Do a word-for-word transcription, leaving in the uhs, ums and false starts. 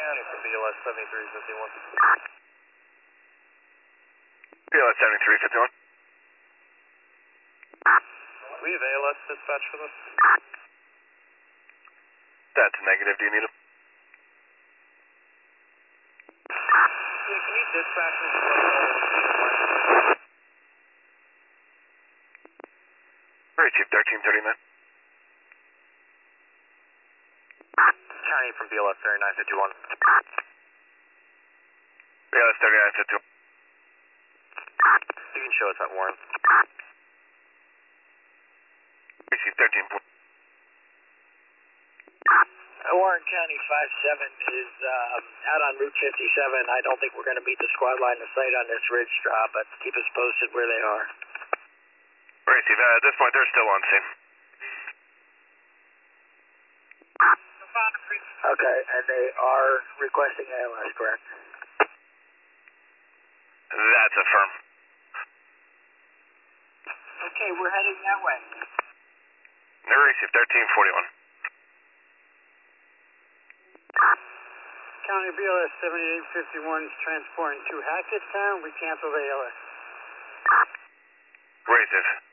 County from B L S seventy-three fifty-one. B L S seventy-three fifty-one. We have A L S dispatch for this? That's a negative. Do you need him? Yeah, can you dispatch me to Receive thirteen thirty-nine. County from B L S thirty-nine fifty-one. B L S thirty-nine fifty-one. You can show us that Warren. Receive thirteen forty. Warren County five seven is uh, out on Route fifty-seven. I don't think we're going to meet the squad line of sight on this ridge drop, but keep us posted where they are. Receive. Uh, at this point, they're still on scene. Okay, and they are requesting A L S, correct? That's a firm. Okay, we're heading that way. Receive thirteen forty-one. County B L S seventy-eight fifty-one is transporting to Hackettstown. We canceled A L S. Receive.